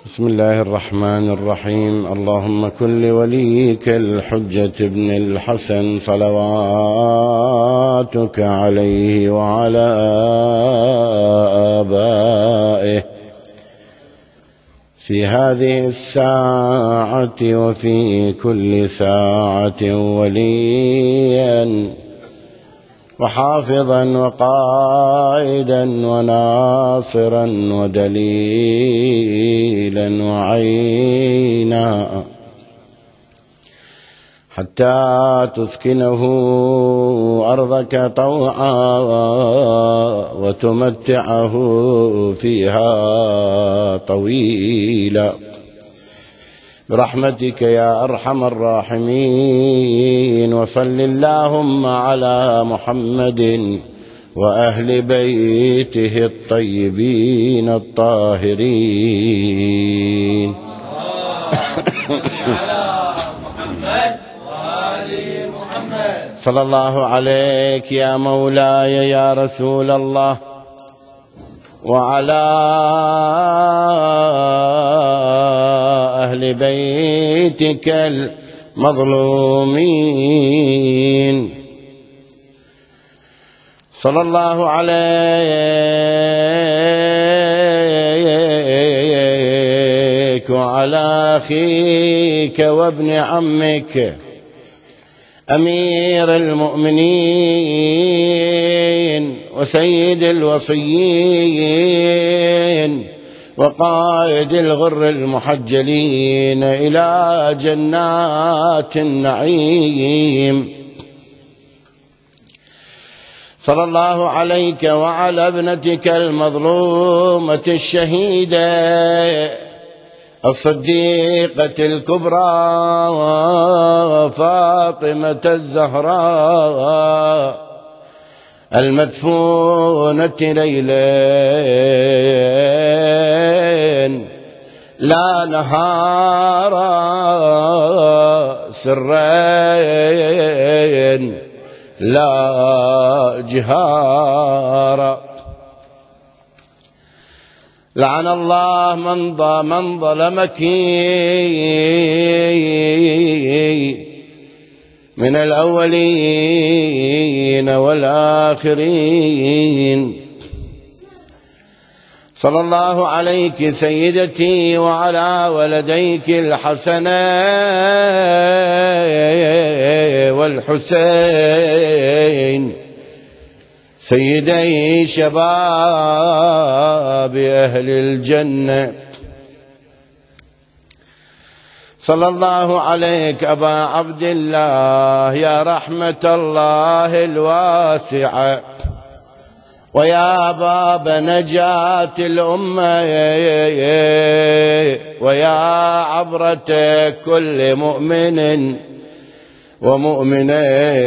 بسم الله الرحمن الرحيم. اللهم كن لوليك الحجة ابن الحسن صلواتك عليه وعلى آبائه في هذه الساعة وفي كل ساعة وليا وحافظا وقائدا وناصرا ودليلا وعينا حتى تسكنه أرضك طوعا وتمتعه فيها طويلا برحمتك يا أرحم الراحمين. وصل اللهم على محمد وأهل بيته الطيبين الطاهرين. صلى الله عليك يا مولاي يا رسول الله وعلى أهل بيتك المظلومين. صلى الله عليك وعلى أخيك وابن عمك أمير المؤمنين وسيد الوصيين وقائد الغر المحجلين إلى جنات النعيم. صلى الله عليك وعلى ابنتك المظلومة الشهيدة الصديقة الكبرى فاطمة الزهراء المدفونة ليلين لا نهارا سرين لا جهارا. لعن الله من ظلمك من الأولين والآخرين. صلى الله عليك سيدتي وعلى ولديك الحسن والحسين سيدي شباب أهل الجنة. صلى الله عليك أبا عبد الله يا رحمة الله الواسعة ويا باب نجاة الأمة ويا عبرة كل مؤمن ومؤمنة.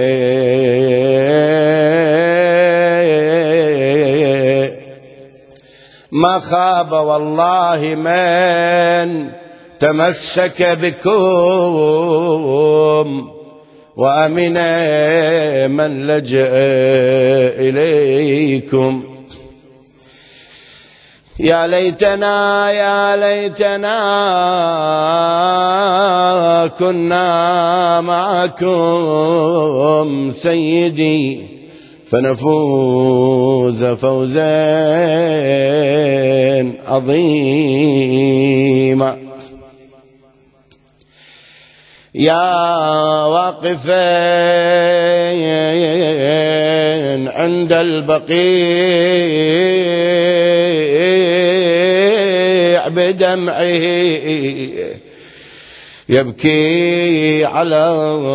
ما خاب والله من تمسك بكم وأمن من لجأ إليكم. يا ليتنا كنا معكم سيدي فنفوز فوزا عظيما. يا واقفين عند البقيع بدمعه يبكي على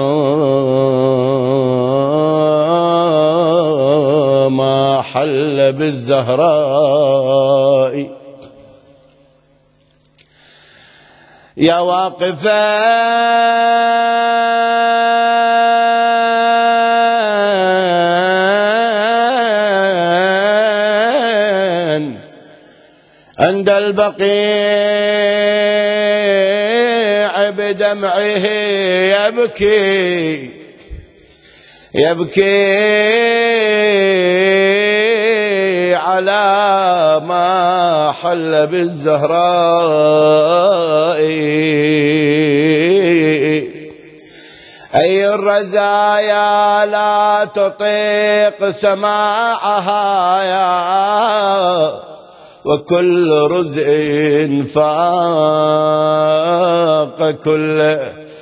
ما حل بالزهراء. يا واقفين عند البقيع بدمعه يبكي على ما حل بالزهراء الرزايا لا تطيق سماعها وكل رزء فاق كل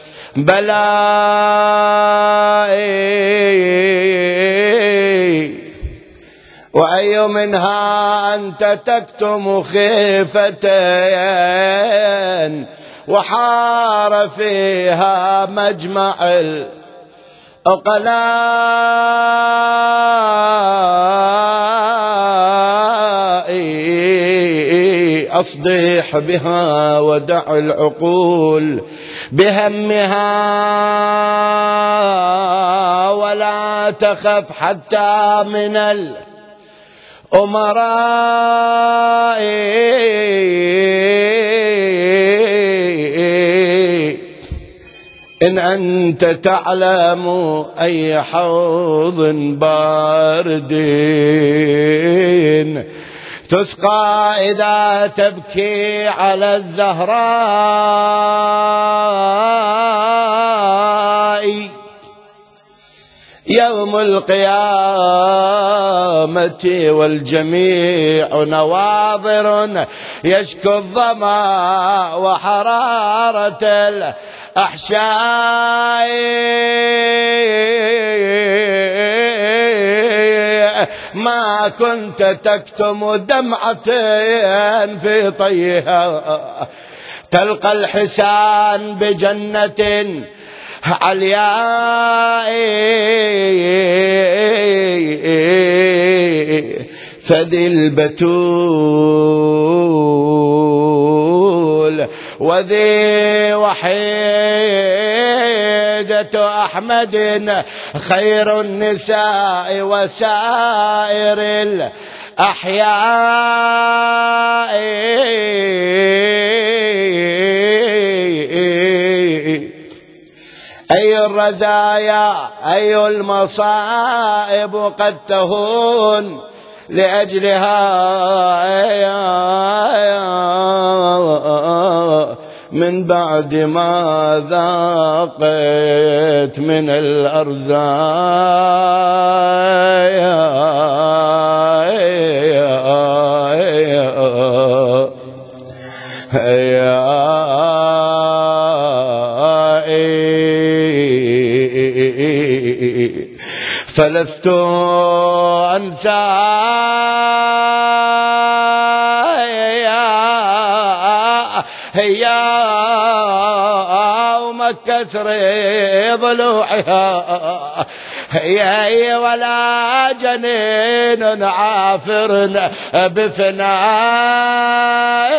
بلاء، وأي منها أنت تكتم خيفتين وحار فيها مجمع العقلاء. أصدح بها ودع العقول بهمها ولا تخف حتى من الأمراء. إن أنت تعلم أي حوض بارد تسقى إذا تبكي على الزهراء. يوم القيامة والجميع نواظر يشكو الظما وحرارة الأحشاء. ما كنت تكتم دمعة في طيها تلقى الحسان بجنة علياء. فذي البتول وذي وحيدة أحمد خير النساء وسائر الأحياء. أي الرزايا أي المصائب قد تهون لأجلها من بعد ما ذاقت من فلست أنسى هي ومكسر ضلوعها هي ولا جنين عافر بفناء.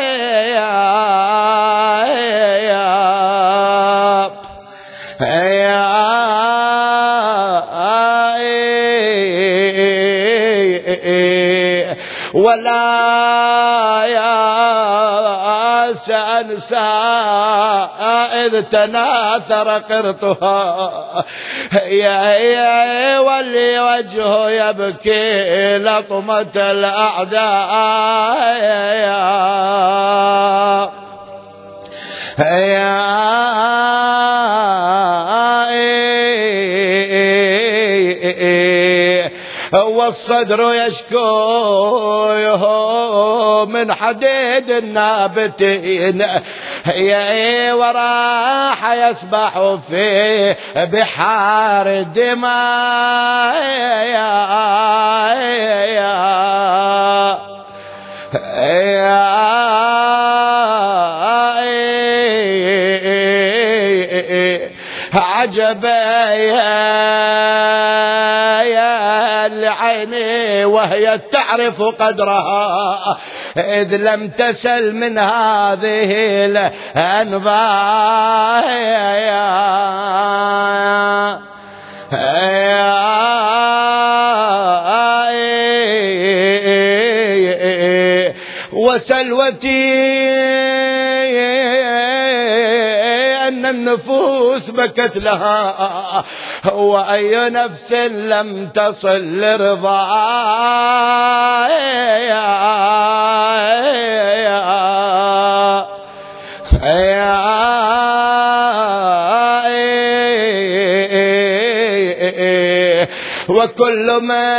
ولا يا سأنسى إذ تناثر قرطها يا واللي وجهه يبكي لطمة الأعداء. والصدر يشكوه من حديد النابتين وراح يسبح في بحار دماء. عجبا يا العين وهي تعرف قدرها إذ لم تسل من هذه الأنباء. وسلوتي أن النفوس بكت لها وأي نفس لم تصل لرضاها. وكل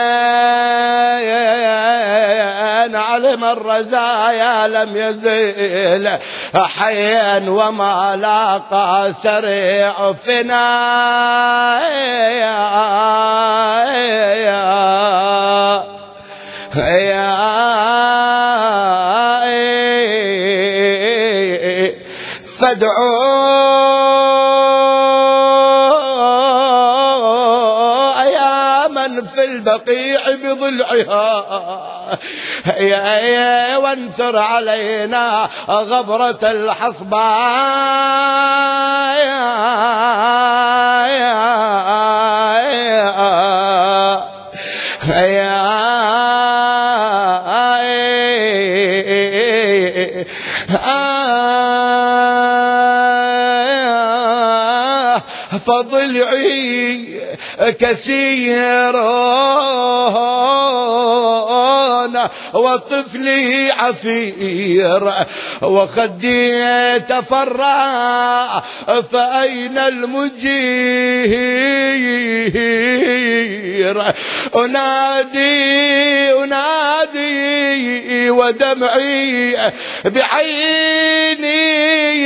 من علم الرزايا لم يزل حيا وما لاقى سريع فادعوا يا من في البقيع بضلعها وانثر علينا غبرة فضلعي كثير وطفلي عفير وخدي تفرع فأين المجير أنادي ودمعي بعيني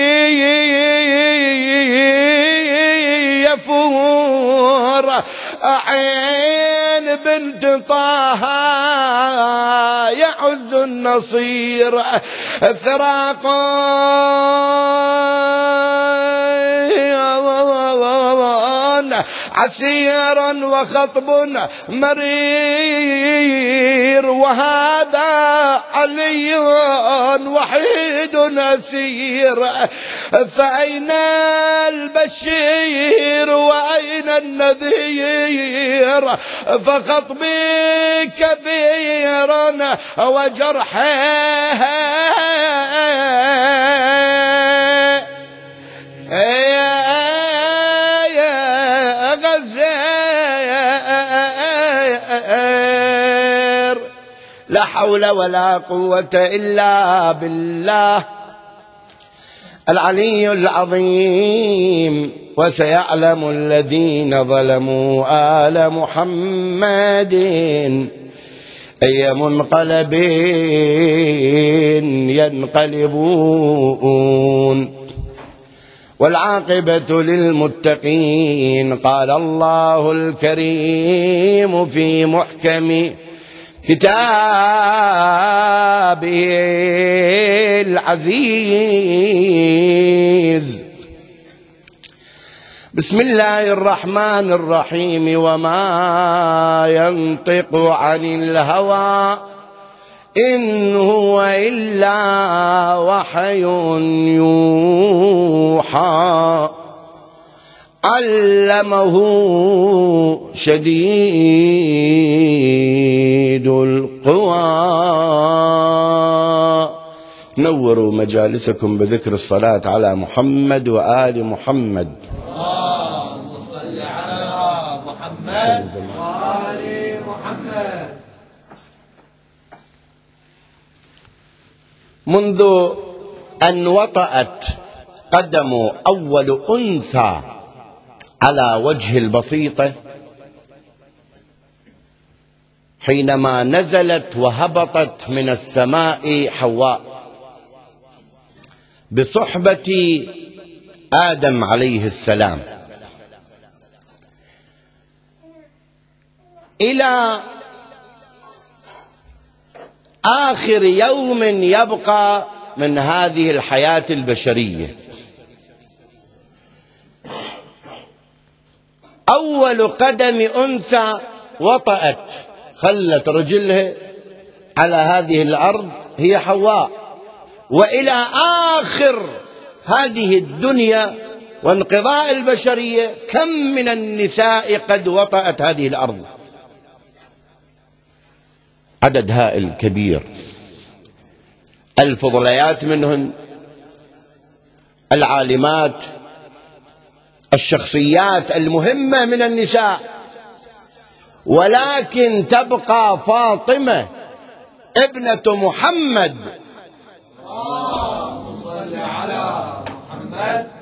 يفور عين بنت طه يعز النصير فراق عسير وخطب مرير وهذا علي وحيد أسير فأين البشير وأين النذير فخطبي كبير وجرحه غزير لا حول ولا قوة إلا بالله العلي العظيم. وسيعلم الذين ظلموا آل محمد أي منقلب ينقلبون والعاقبة للمتقين. قال الله الكريم في محكم كتابه العزيز: بسم الله الرحمن الرحيم: وما ينطق عن الهوى إن هو إلا وحي يوحى علمه شديد القوى. نوروا مجالسكم بذكر الصلاة على محمد وآل محمد. اللهم صل على محمد وآل محمد. منذ أن وطأت قدم أول أنثى على وجه البسيطة، حينما نزلت وهبطت من السماء حواء بصحبة آدم عليه السلام، إلى آخر يوم يبقى من هذه الحياة البشرية. أول قدم أنثى وطأت خلت رجلها على هذه الأرض هي حواء، وإلى آخر هذه الدنيا وانقضاء البشرية كم من النساء قد وطأت هذه الأرض، عدد هائل كبير. الفضليات منهن، العالمات، الشخصيات المهمة من النساء، ولكن تبقى فاطمة ابنة محمد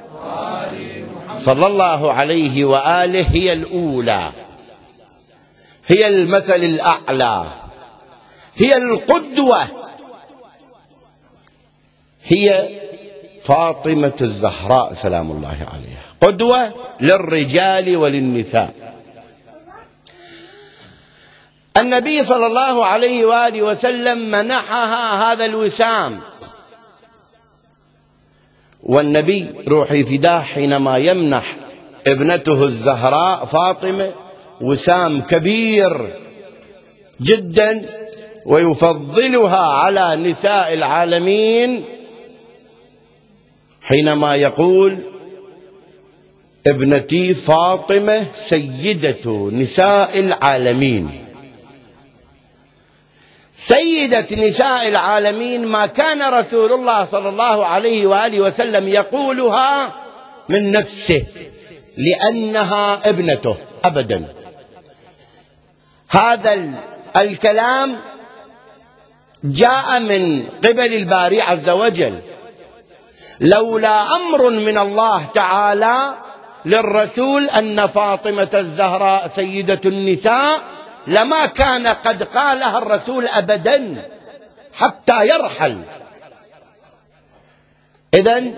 صلى الله عليه وآله هي الأولى. هي المثل الأعلى، هي القدوة، هي فاطمة الزهراء سلام الله عليها، قدوة للرجال وللنساء. النبي صلى الله عليه وآله وسلم منحها هذا الوسام، والنبي روحي فداه حينما يمنح ابنته الزهراء فاطمة وسام كبير جدا ويفضلها على نساء العالمين، حينما يقول ابنتي فاطمة سيدة نساء العالمين. سيدة نساء العالمين ما كان رسول الله صلى الله عليه وآله وسلم يقولها من نفسه لأنها ابنته أبدا. هذا الكلام جاء من قبل الباري عز وجل، لولا أمر من الله تعالى للرسول أن فاطمة الزهراء سيدة النساء لما كان قد قالها الرسول أبدا حتى يرحل. إذن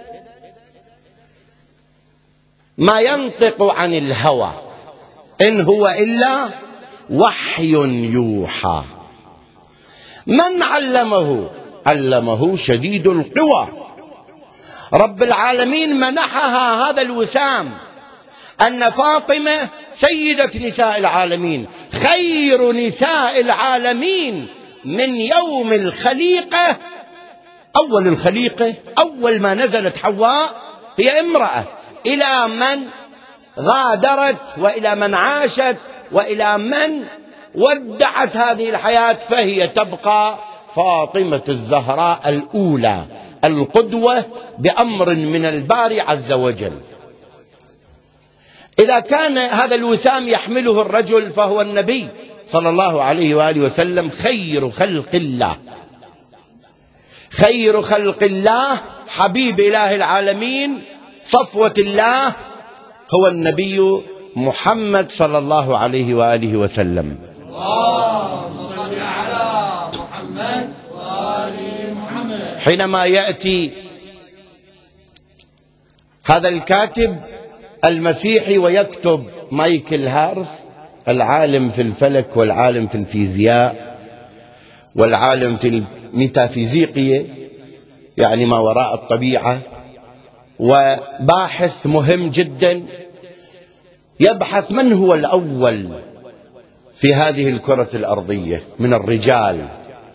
ما ينطق عن الهوى إن هو إلا وحي يوحى. من علمه؟ علمه شديد القوى. رب العالمين منحها هذا الوسام أن فاطمة سيدة نساء العالمين، خير نساء العالمين من يوم الخليقة. أول الخليقة أول ما نزلت حواء هي امرأة، إلى من غادرت وإلى من عاشت وإلى من ودعت هذه الحياة، فهي تبقى فاطمة الزهراء الأولى القدوة بأمر من الباري عز وجل. إذا كان هذا الوسام يحمله الرجل فهو النبي صلى الله عليه وآله وسلم خير خلق الله، خير خلق الله، حبيب إله العالمين، صفوة الله، هو النبي محمد صلى الله عليه وآله وسلم. اللهم صل على محمد وآل محمد. حينما يأتي هذا الكاتب المسيحي ويكتب مايكل هارث، العالم في الفلك والعالم في الفيزياء والعالم في الميتافيزيقية، يعني ما وراء الطبيعة، وباحث مهم جدا، يبحث من هو الأول في هذه الكرة الأرضية من الرجال.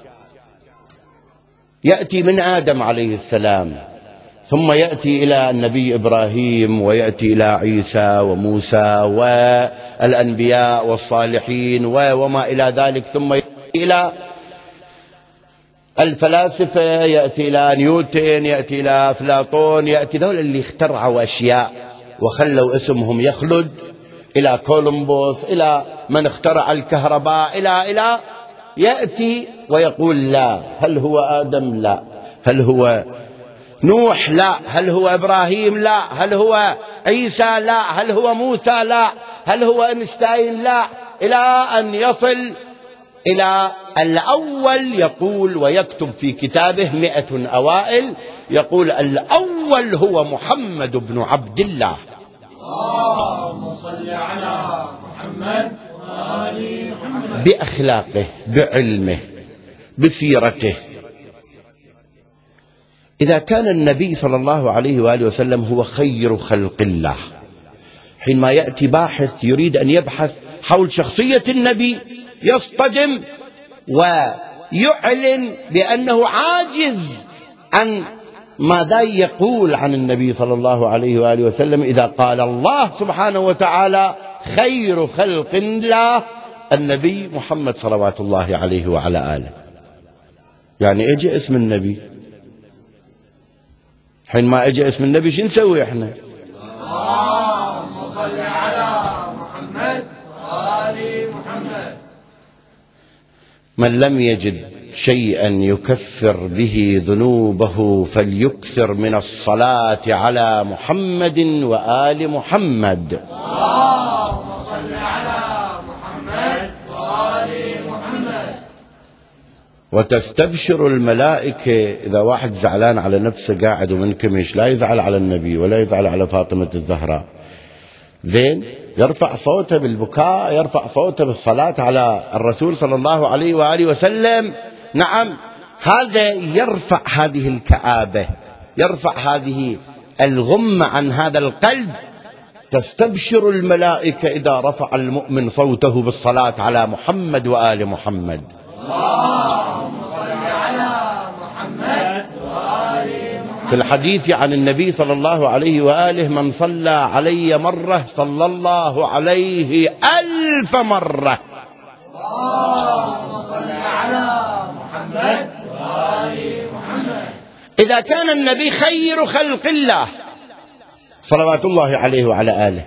يأتي من آدم عليه السلام، ثم يأتي إلى النبي إبراهيم، ويأتي إلى عيسى وموسى والأنبياء والصالحين وما إلى ذلك، ثم يأتي إلى الفلاسفة، يأتي إلى نيوتن، يأتي إلى أفلاطون، يأتي ذول اللي اخترعوا أشياء وخلوا اسمهم يخلد، إلى كولومبوس، إلى من اخترع الكهرباء، إلى يأتي ويقول لا. هل هو آدم؟ لا. هل هو نوح؟ لا. هل هو إبراهيم؟ لا. هل هو عيسى؟ لا. هل هو موسى؟ لا. هل هو أينشتاين؟ لا. إلى أن يصل إلى الأول، يقول ويكتب في كتابه 100 أوائل، يقول الأول هو محمد بن عبد الله. اللهم صل على محمد وآل محمد. بأخلاقه، بعلمه، بسيرته. إذا كان النبي صلى الله عليه وآله وسلم هو خير خلق الله، حينما يأتي باحث يريد أن يبحث حول شخصية النبي يصطدم ويعلن بأنه عاجز عن ماذا يقول عن النبي صلى الله عليه وآله وسلم إذا قال الله سبحانه وتعالى خير خلق الله النبي محمد صلوات الله عليه وعلى آله. يعني اجى اسم النبي، حينما اجى اسم النبي شو نسوي احنا؟ اللهم صل على محمد وآل محمد. من لم يجد شيئا يكفر به ذنوبه فليكثر من الصلاة على محمد وآل محمد. اللهم صل على محمد وتستبشر الملائكة. إذا واحد زعلان على نفسه قاعد ومنكمش لا يزعل على النبي ولا يزعل على فاطمة الزهراء، زين، يرفع صوته بالبكاء، يرفع صوته بالصلاة على الرسول صلى الله عليه وآله وسلم. نعم، هذا يرفع هذه الكآبة، يرفع هذه الغمة عن هذا القلب. تستبشر الملائكة إذا رفع المؤمن صوته بالصلاة على محمد وآل محمد. اللهم صل على محمد وآل محمد. في الحديث عن النبي صلى الله عليه وآله: من صلى علي مرة صلى الله عليه 1000 مرة. اللهم صل على محمد وآل محمد. إذا كان النبي خير خلق الله صلوات الله عليه وعلى آله،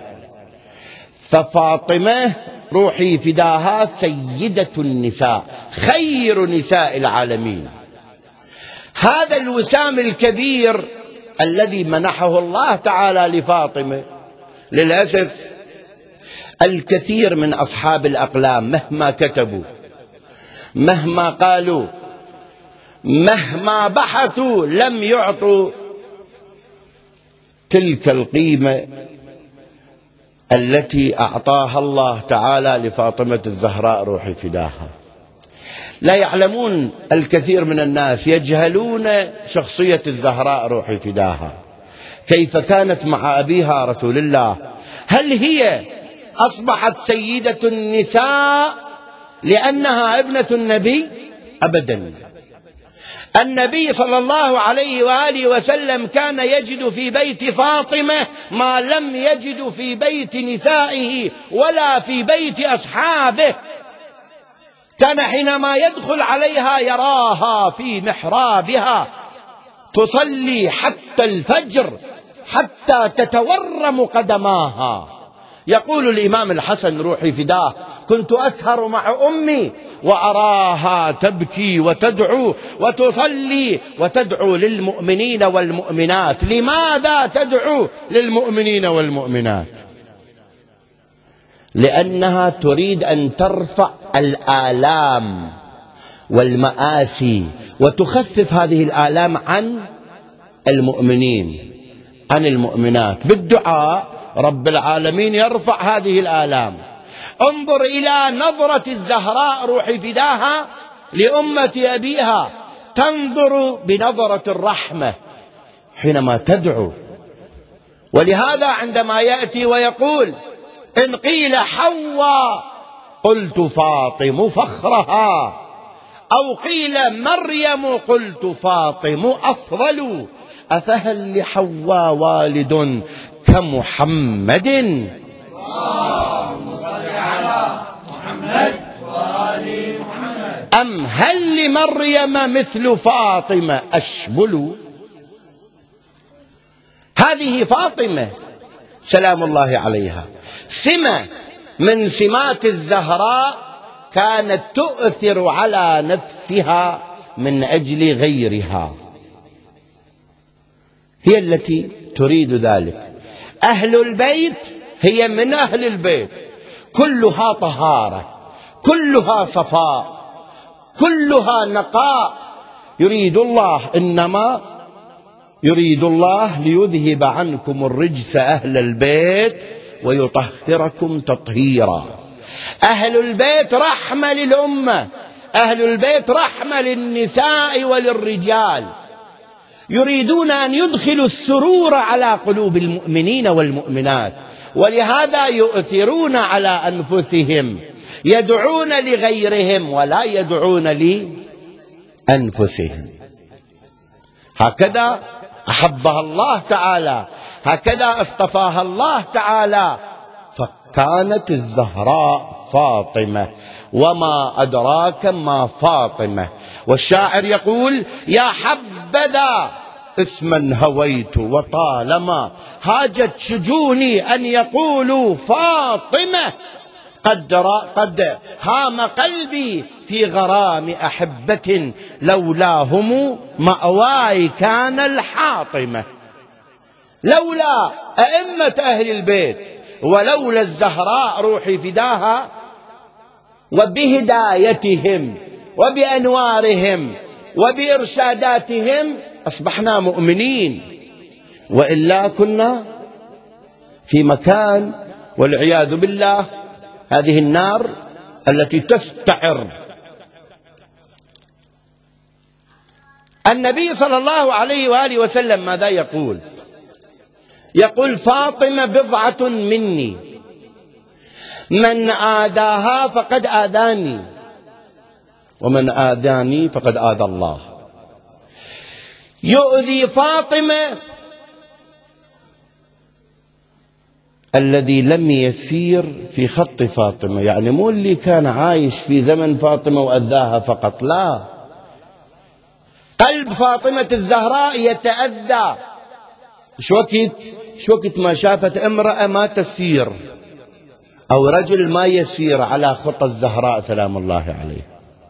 ففاطمة روحي فداها سيدة النساء، خير نساء العالمين. هذا الوسام الكبير الذي منحه الله تعالى لفاطمة، للأسف الكثير من أصحاب الأقلام مهما كتبوا، مهما قالوا، مهما بحثوا، لم يعطوا تلك القيمة التي أعطاها الله تعالى لفاطمة الزهراء روحي فداها. لا يعلمون الكثير من الناس، يجهلون شخصية الزهراء روحي فداها، كيف كانت مع أبيها رسول الله. هل هي أصبحت سيدة النساء لأنها ابنة النبي؟ أبدا. النبي صلى الله عليه وآله وسلم كان يجد في بيت فاطمة ما لم يجد في بيت نسائه ولا في بيت أصحابه. كان حينما يدخل عليها يراها في محرابها تصلي حتى الفجر، حتى تتورم قدماها. يقول الإمام الحسن روحي فداه: كنت أسهر مع أمي وأراها تبكي وتدعو وتصلي وتدعو للمؤمنين والمؤمنات. لماذا تدعو للمؤمنين والمؤمنات؟ لأنها تريد أن ترفع الآلام والمآسي وتخفف هذه الآلام عن المؤمنين، عن المؤمنات. بالدعاء رب العالمين يرفع هذه الآلام. انظر إلى نظرة الزهراء روحي فداها لأمة أبيها، تنظر بنظرة الرحمة حينما تدعو. ولهذا عندما يأتي ويقول: إن قيل حواء قلت فاطم فخرها، أو قيل مريم قلت فاطم أفضل، أفهل لحواء والد كمحمد؟ اللهم صل على محمد وآل محمد. أم هل لمريم مثل فاطمة أشبل؟ هذه فاطمة سلام الله عليها سمة من سمات الزهراء، كانت تؤثر على نفسها من أجل غيرها، هي التي تريد ذلك. أهل البيت هي من أهل البيت، كلها طهارة، كلها صفاء، كلها نقاء. يريد الله، إنما يريد الله ليذهب عنكم الرجس أهل البيت ويطهركم تطهيرا. أهل البيت رحمة للأمة، أهل البيت رحمة للنساء وللرجال. يريدون أن يدخلوا السرور على قلوب المؤمنين والمؤمنات، ولهذا يؤثرون على أنفسهم، يدعون لغيرهم ولا يدعون لأنفسهم. هكذا أحبها الله تعالى، هكذا اصطفاها الله تعالى. فكانت الزهراء فاطمة، وما أدراك ما فاطمة. والشاعر يقول: يا حبذا اسما هويت وطالما هاجت شجوني أن يقولوا فاطمة، قد هام قلبي في غرام أحبة لولاهم مأواي كان الحاطمة. لولا أئمة أهل البيت ولولا الزهراء روحي فداها وبهدايتهم وبأنوارهم وبإرشاداتهم أصبحنا مؤمنين، وإلا كنا في مكان والعياذ بالله هذه النار التي تستعر. النبي صلى الله عليه وآله وسلم ماذا يقول؟ يقول: فاطمة بضعة مني، من آذاها فقد آذاني، ومن آذاني فقد آذى الله. يؤذي فاطمة الذي لم يسير في خط فاطمة، يعني مو اللي كان عايش في زمن فاطمة وأذاها فقط، لا، قلب فاطمة الزهراء يتأذى. شو وقت ما شافت امرأة ما تسير أو رجل ما يسير على خطى الزهراء سلام الله عليه،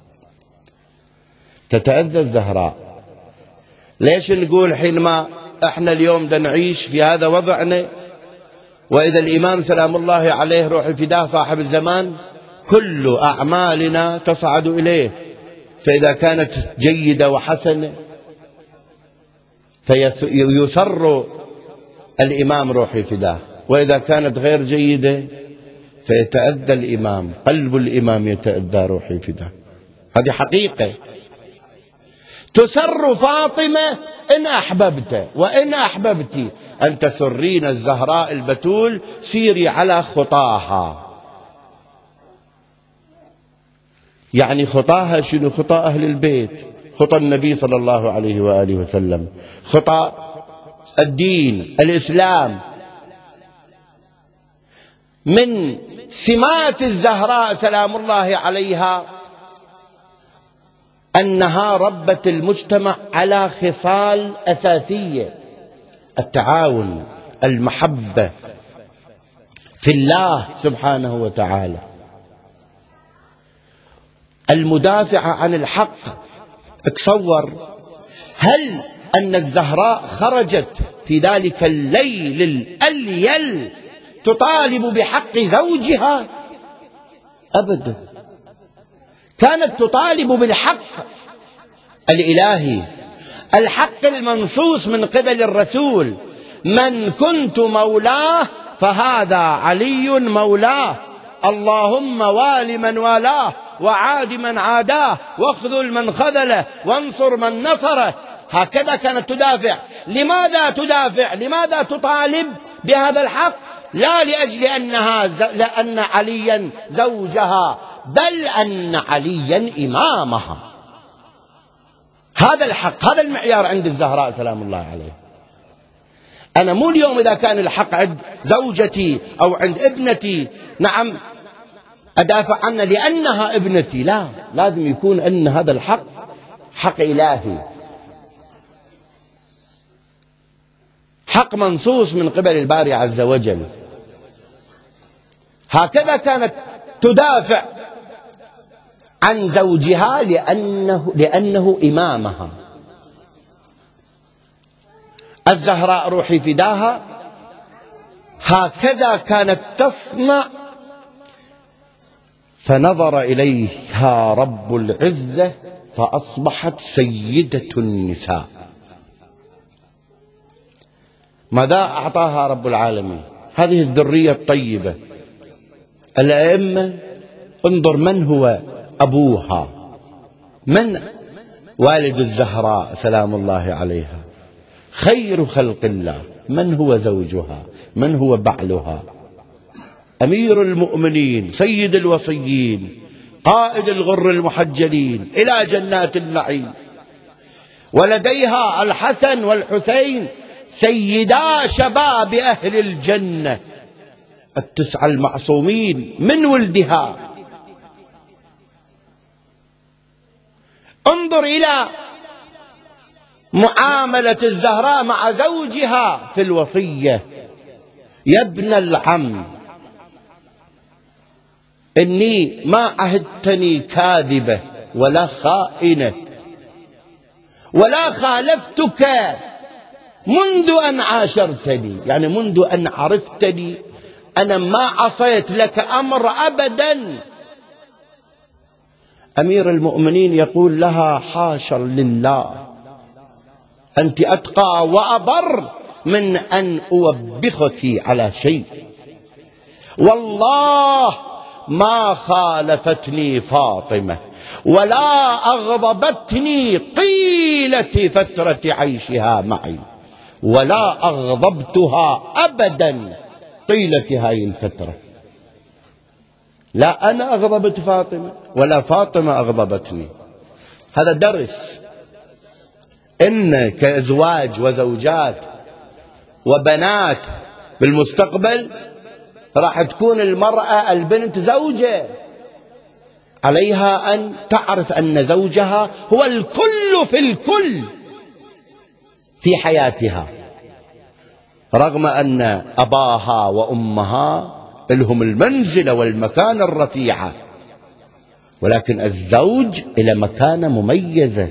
تتأذى الزهراء. ليش نقول حينما احنا اليوم نعيش في هذا وضعنا، وإذا الإمام سلام الله عليه روح الفداء صاحب الزمان كل أعمالنا تصعد إليه، فإذا كانت جيدة وحسنة فيسر الإمام روح الفداء، وإذا كانت غير جيدة فيتأذى الإمام، قلب الإمام يتأذى روح الفداء. هذه حقيقة. تسر فاطمة إن أحببت، وإن أحببت أن تسرين الزهراء البتول سيري على خطاها. يعني خطاها شنو؟ خطى أهل البيت، خطى النبي صلى الله عليه وآله وسلم، خطى الدين الإسلام. من سمات الزهراء سلام الله عليها أنها ربت المجتمع على خصال أساسية: التعاون، المحبة في الله سبحانه وتعالى، المدافعة عن الحق. تصور هل أن الزهراء خرجت في ذلك الليل الأليل تطالب بحق زوجها؟ أبدا، كانت تطالب بالحق الإلهي، الحق المنصوص من قبل الرسول: من كنت مولاه فهذا علي مولاه، اللهم وال من والاه وعاد من عاداه واخذل من خذله وانصر من نصره. هكذا كانت تدافع. لماذا تدافع؟ لماذا تطالب بهذا الحق؟ لا لأجل لأن عليا زوجها، بل أن عليا إمامها. هذا الحق، هذا المعيار عند الزهراء سلام الله عليه. أنا مو اليوم إذا كان الحق عند زوجتي أو عند ابنتي نعم أدافع عنها لأنها ابنتي، لا، لازم يكون أن هذا الحق حق إلهي، حق منصوص من قبل الباري عز وجل. هكذا كانت تدافع عن زوجها لأنه إمامها. الزهراء روحي فداها هكذا كانت تصنع. فنظر إليها رب العزة فأصبحت سيدة النساء. ماذا أعطاها رب العالمين؟ هذه الذرية الطيبة. الأئمة انظر من هو أبوها، من والد الزهراء سلام الله عليها، خير خلق الله. من هو زوجها؟ من هو بعلها؟ أمير المؤمنين، سيد الوصيين، قائد الغر المحجلين إلى جنات النعيم. ولديها الحسن والحسين سيدا شباب أهل الجنة، التسعة المعصومين من ولدها. انظر إلى معاملة الزهراء مع زوجها في الوصية: يا ابن العم، إني ما عهدتني كاذبة ولا خائنة ولا خالفتك منذ أن عاشرتني، يعني منذ أن عرفتني أنا ما عصيت لك أمر أبدا. أمير المؤمنين يقول لها: حاشا لله، أنت أتقى وأبر من أن أوبخك على شيء، والله ما خالفتني فاطمة ولا أغضبتني طيلة فترة عيشها معي، ولا أغضبتها أبدا طيلة هاي الفترة. لا أنا أغضبت فاطمة ولا فاطمة أغضبتني. هذا درس إن كأزواج وزوجات وبنات بالمستقبل راح تكون المرأة البنت زوجة، عليها أن تعرف أن زوجها هو الكل في الكل في حياتها، رغم أن أباها وأمها لهم المنزلة والمكانة الرفيعة، ولكن الزوج إلى مكانة مميزة.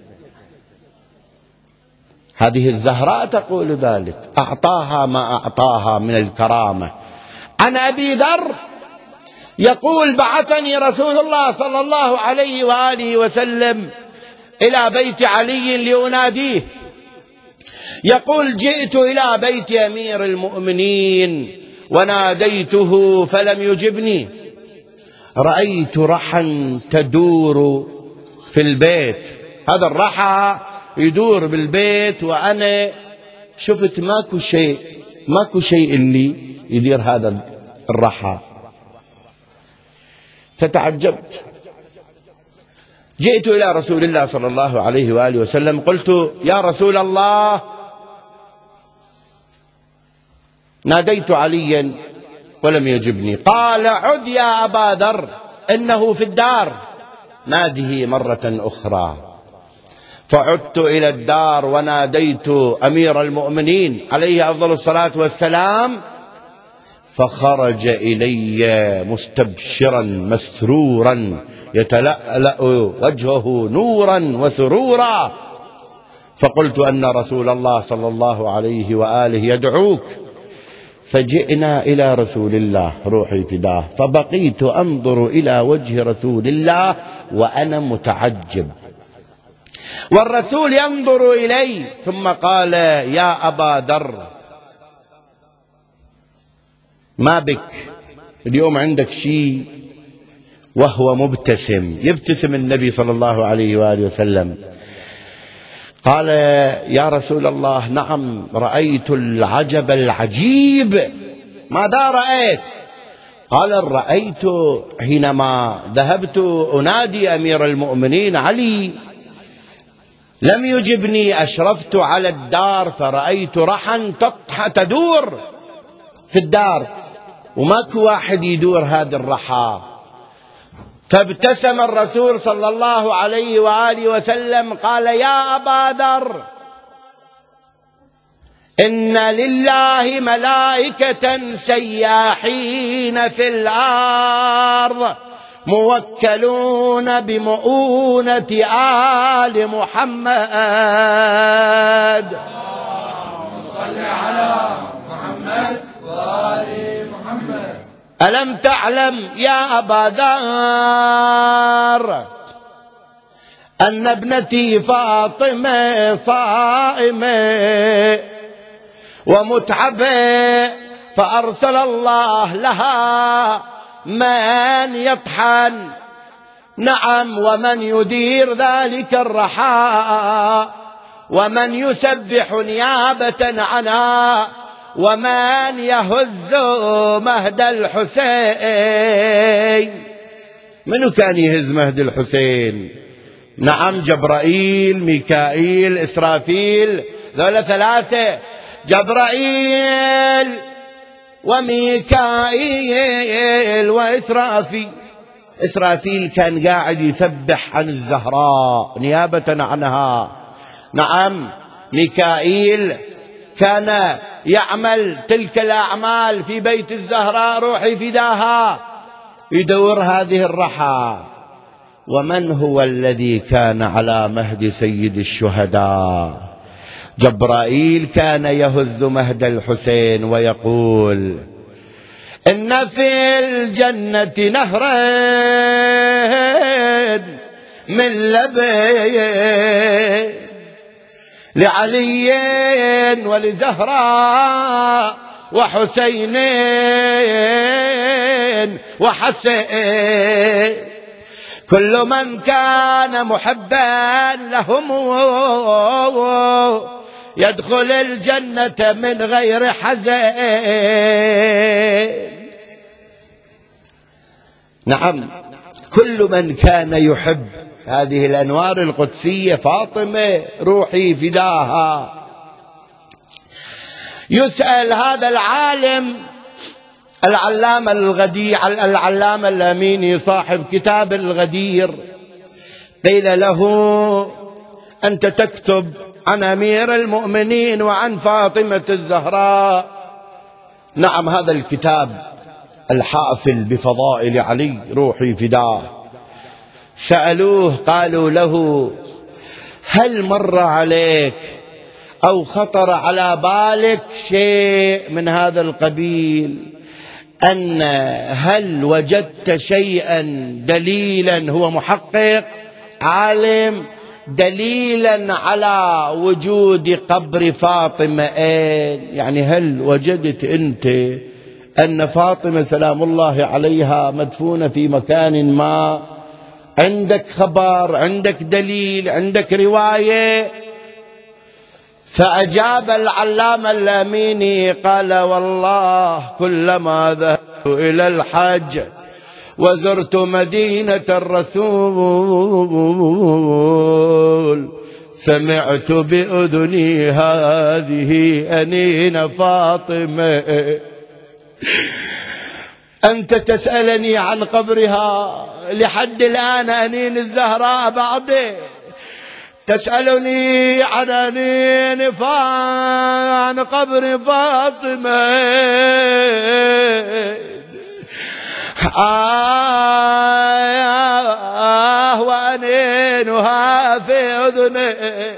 هذه الزهراء تقول ذلك، أعطاها ما أعطاها من الكرامة. عن أبي ذر يقول: بعثني رسول الله صلى الله عليه وآله وسلم إلى بيت علي لأناديه. يقول: جئت إلى بيت أمير المؤمنين وناديته فلم يجبني، رأيت رحا تدور في البيت، هذا الرحى يدور بالبيت، وأنا شفت ماكو شيء اللي يدير هذا الرحى، فتعجبت. جئت إلى رسول الله صلى الله عليه وآله وسلم، قلت: يا رسول الله، ناديت عليا ولم يجبني. قال: عد يا أبا ذر، إنه في الدار، ناده مرة أخرى. فعدت إلى الدار وناديت أمير المؤمنين عليه أفضل الصلاة والسلام، فخرج إلي مستبشرا مسرورا يتلألأ وجهه نورا وسرورا. فقلت أن رسول الله صلى الله عليه وآله يدعوك. فجئنا إلى رسول الله، روحي فداه، فبقيت أنظر إلى وجه رسول الله وأنا متعجب، والرسول ينظر إلي، ثم قال: يا أبا ذر، ما بك اليوم، عندك شيء؟ وهو مبتسم، يبتسم النبي صلى الله عليه وآله وسلم. قال: يا رسول الله، نعم، رأيت العجب العجيب. ماذا رأيت؟ قال: رأيت حينما ذهبت أنادي أمير المؤمنين علي لم يجبني، أشرفت على الدار فرأيت رحا تدور في الدار، وماكو واحد يدور هذا الرحى. فابتسم الرسول صلى الله عليه وآله وسلم، قال: يا أبا ذر، إن لله ملائكة سياحين في الأرض موكلون بمؤونة آل محمد. اللهم صل على محمد وآل محمد. ألم تعلم يا أبا ذر أن ابنتي فاطمة صائمة ومتعبة، فأرسل الله لها من يطحن، نعم، ومن يدير ذلك الرحى، ومن يسبح نيابة عنها، ومن يهز مهد الحسين. منو كان يهز مهد الحسين؟ نعم، جبرائيل، ميكائيل، إسرافيل، ذولا ثلاثة، جبرائيل وميكائيل وإسرافيل. إسرافيل كان قاعد يسبح عن الزهراء نيابة عنها. نعم، ميكائيل كان يعمل تلك الأعمال في بيت الزهراء، روحي فداها، يدور هذه الرحى. ومن هو الذي كان على مهد سيد الشهداء؟ جبرائيل كان يهز مهد الحسين ويقول: إن في الجنة نهرين من لبن لعلي ولزهراء وحسين وحسين، كل من كان محبا لهم يدخل الجنة من غير حزن. نعم، كل من كان يحب هذه الأنوار القدسية فاطمة روحي فداها. يسأل هذا العالم العلامة الغدير العلامة الأميني صاحب كتاب الغدير، قيل له أنت تكتب عن أمير المؤمنين وعن فاطمة الزهراء. نعم، هذا الكتاب الحافل بفضائل علي روحي فداه. سألوه قالوا له هل مر عليك أو خطر على بالك شيء من هذا القبيل، أن هل وجدت شيئا دليلا، هو محقق عالم، دليلا على وجود قبر فاطمة؟ يعني هل وجدت أنت أن فاطمة سلام الله عليها مدفونة في مكان ما؟ عندك خبر، عندك دليل، عندك رواية؟ فأجاب العلامة الأميني قال والله كلما ذهبت إلى الحج وزرت مدينة الرسول سمعت بأذني هذه أنين فاطمة. أنت تسألني عن قبرها، لحد الآن أنين الزهراء بعده، تسألني عن أنين عن قبر فاطمة. وأنينها في أذني.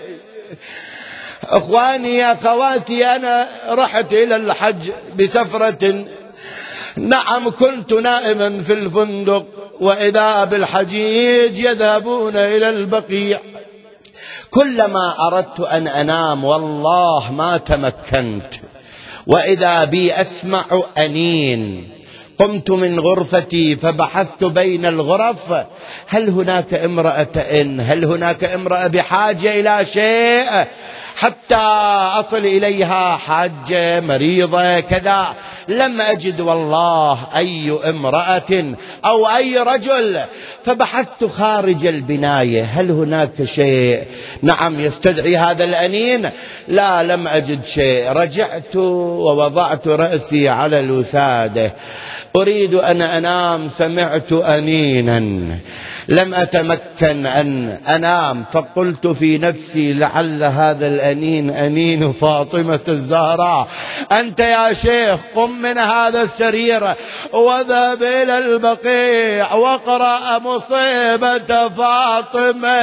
أخواني يا خواتي، أنا رحت إلى الحج بسفرة، نعم كنت نائما في الفندق، وإذا بالحجيج يذهبون إلى البقيع. كلما أردت أن أنام والله ما تمكنت، وإذا بي أسمع أنين. قمت من غرفتي فبحثت بين الغرف، هل هناك امرأة هل هناك امرأة بحاجة إلى شيء حتى أصل إليها، حاجة مريضة كذا؟ لم أجد والله أي امرأة أو أي رجل. فبحثت خارج البناية، هل هناك شيء نعم يستدعي هذا الأنين؟ لا، لم أجد شيء. رجعت ووضعت رأسي على الوسادة أريد أن أنام، سمعت أنينا، لم أتمكن أن أنام، فقلت في نفسي لعل هذا الأنين أنين فاطمة الزهراء. أنت يا شيخ قم من هذا السرير وذهب إلى البقيع واقرأ مصيبة فاطمة.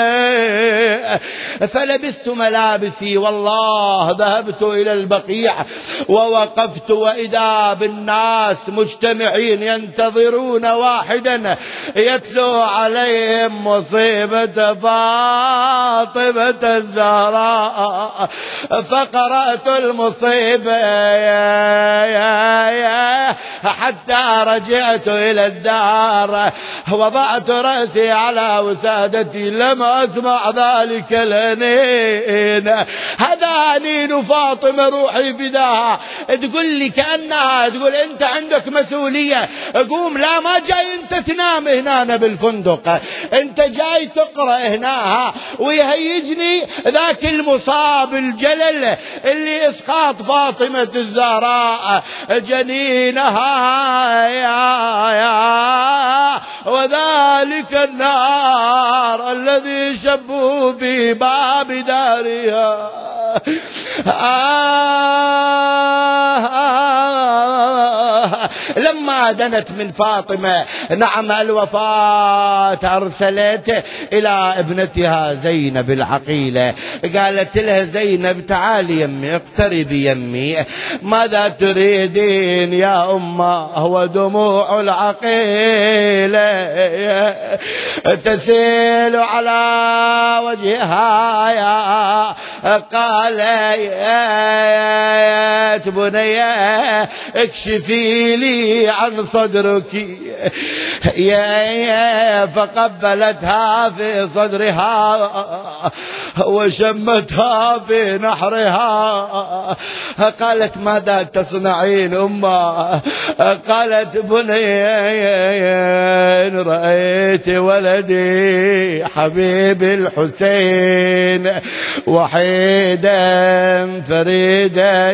فلبست ملابسي والله ذهبت إلى البقيع ووقفت، وإذا بالناس مجتمعين ينتظرون واحدا يتلو عليهم مصيبة فاطمة الزهراء. فقرأت المصيبة حتى رجعت إلى الدار، وضعت رأسي على وسادتي، لم أسمع ذلك الأنين. هذا أنين فاطمة روحي فداها. تقول لي كأنها تقول أنت عندك مسؤولية، قوم، لا ما جاي أنت تنام هنا بالفندق، أنت جاي تقرأ هنا. ويهيجني ذاك المصاب الجلل اللي إسقاط فاطمة الزهراء جنينها وذلك النار الذي شبوا في باب دارها. لما دنت من فاطمة نعم الوفاة أرسلت إلى ابنتها زينب العقيلة، قالت لها زينب تعالي يمي اقتربي يمي، ماذا تريدين يا أمه؟ ودموع العقيلة تسيل على وجهها. قالت بنية اكشفي لي عن صدرك يا، فقبلتها في صدرها وشمتها في نحرها. قالت ماذا تصنعين أمه؟ قالت بنية رأيت ولدي حبيب الحسين وحيدا فريدا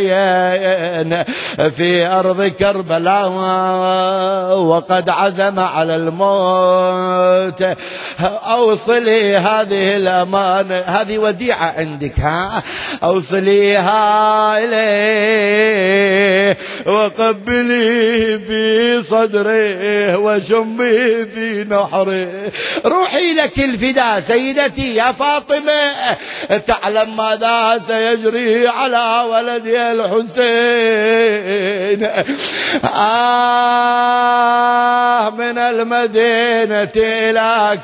في أرض كربلاء وقد عزم على الموت. أوصلي هذه الأمانة، هذه وديعة عندك، أوصليها إليه وقبلي في صدره وشمي في نحره. روحي لك الفداء سيدتي يا فاطمة، تعلم ماذا سيجري على ولدي الحسين. من المدينة إلى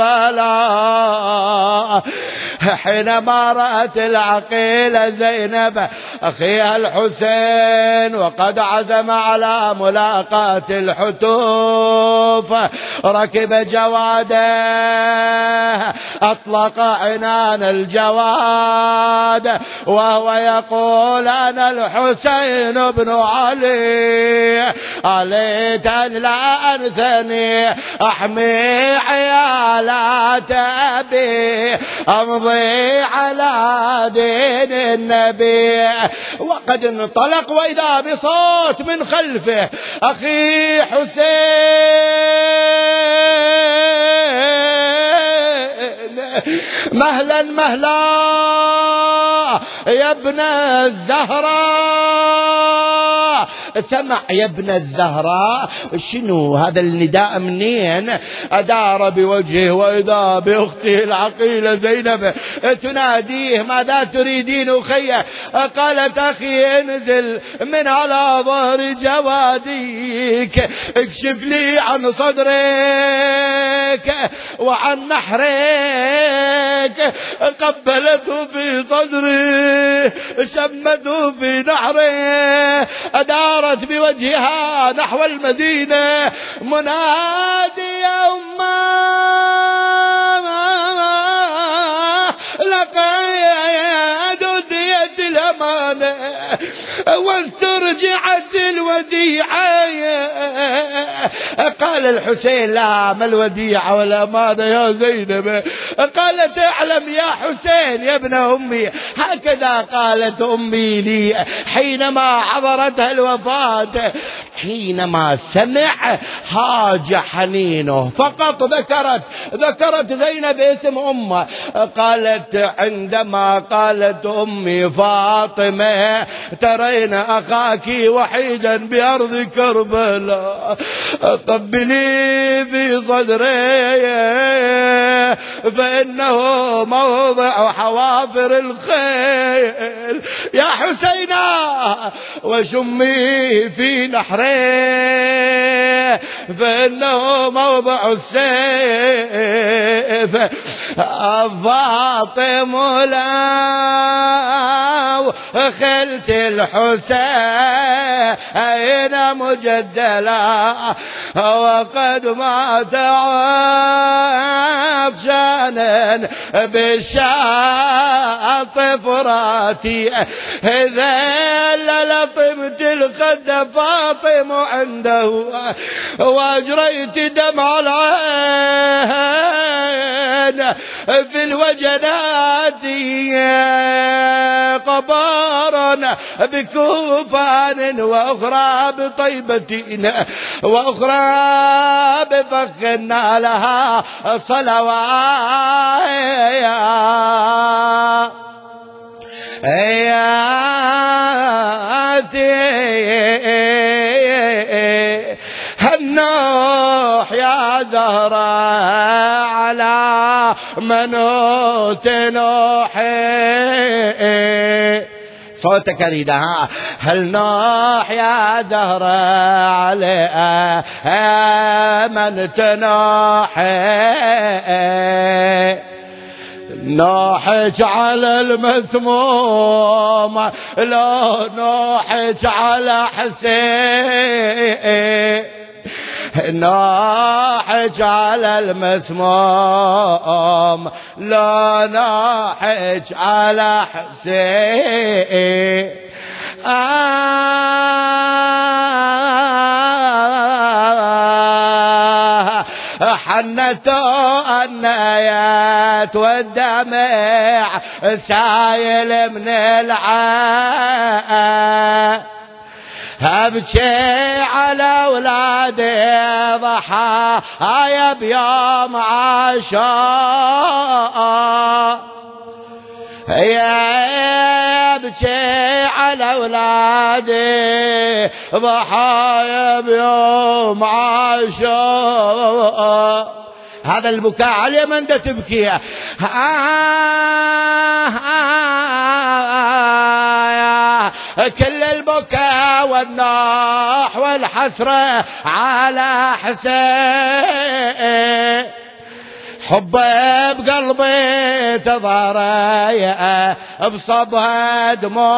كربلاء حينما رأت العقيلة زينب أخيها الحسين وقد عزم على ملاقاة الحتوف، ركب جواده أطلق عنان الجواد وهو يقول أنا الحسين بن علي، عليت أن لا أنثني أحمي عيالات أبي أمضي على دين النبي. وقد انطلق وإذا بصوت من خلفه أخي حسين مهلا مهلا يا ابن الزهراء. سمع يا ابن الزهراء، شنو هذا النداء منين؟ أدار بوجهه وإذا بأخته العقيلة زينب تناديه ماذا تريدين أخي؟ قالت أخي انزل من على ظهر جواديك اكشف لي عن صدرك وعن نحرك. قبلته في صدره شمته في نحره، أدارت بوجهها نحو المدينة منادية لقد أديت الأمانة واسترجعت الوديعة. قال الحسين لا ما الوديعة والأمانة يا زينب؟ قالت اعلم يا حسين يا ابن أمي، هكذا قالت أمي لي حينما حضرتها الوفاة، حينما سمع هاج حنينه فقط ذكرت زينب اسم أمه. قالت عندما قالت أمي فاطمة ترين أخاك وحيدا بأرض كربلاء قبلي في صدري فإنه موضع حوافر الخيل يا حسينا، وشمي في نحري فإنه موضع السيف. فاطم لو خلت الحسين مجدلا وقد مات عطشانا بالشاط فراتي، إذا لطمت الخد فاطم عنده واجريت دمع العين في الوجنات قبارا بكوفان وأخرى بطيبة وأخرى بفخنا لها صلوات. هالنوح يا زهرة على منوت نوحي. صوتك أريدها. هل نوح يا زهرة على منوت نوحي. نوحك على المسموم لو نوحك على حسين. نوحك على المسموم لو نوحك على حسين. حنتوا النايات والدمع سايل من العين. أبكي على أولادي ضحايا بيوم عاشور. يا أبكي على أولادي ضحايا بيوم عاشور. هذا البكاء عليه من دا تبكي. كل البكاء والنوح والحسرة على حسين. حبه بقلبي تضاري بصبها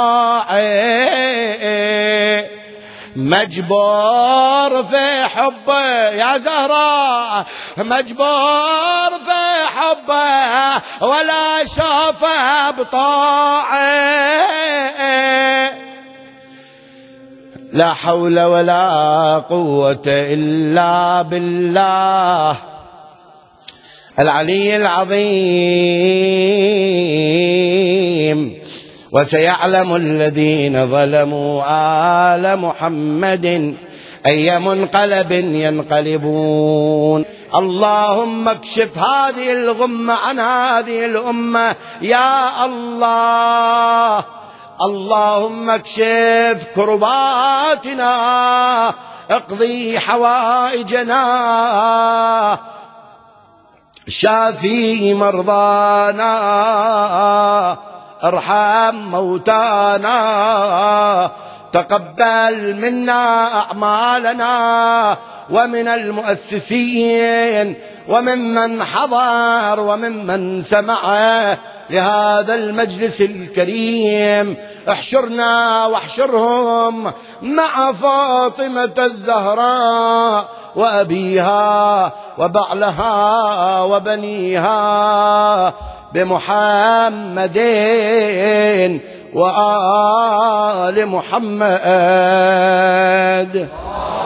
دموعي. مجبور في حبه يا زهراء، مجبور في حبه ولا شافه بطاعه. لا حول ولا قوة إلا بالله العلي العظيم. وسيعلم الذين ظلموا آل محمد أي منقلب ينقلبون. اللهم اكشف هذه الغمة عن هذه الأمة يا الله. اللهم اكشف كرباتنا، اقضي حوائجنا، شافي مرضانا، ارحم موتانا، تقبل منا أعمالنا ومن المؤسسين وممن حضر وممن سمع لهذا المجلس الكريم. احشرنا واحشرهم مع فاطمة الزهراء وأبيها وبعلها وبنيها بمحمد وآل محمد.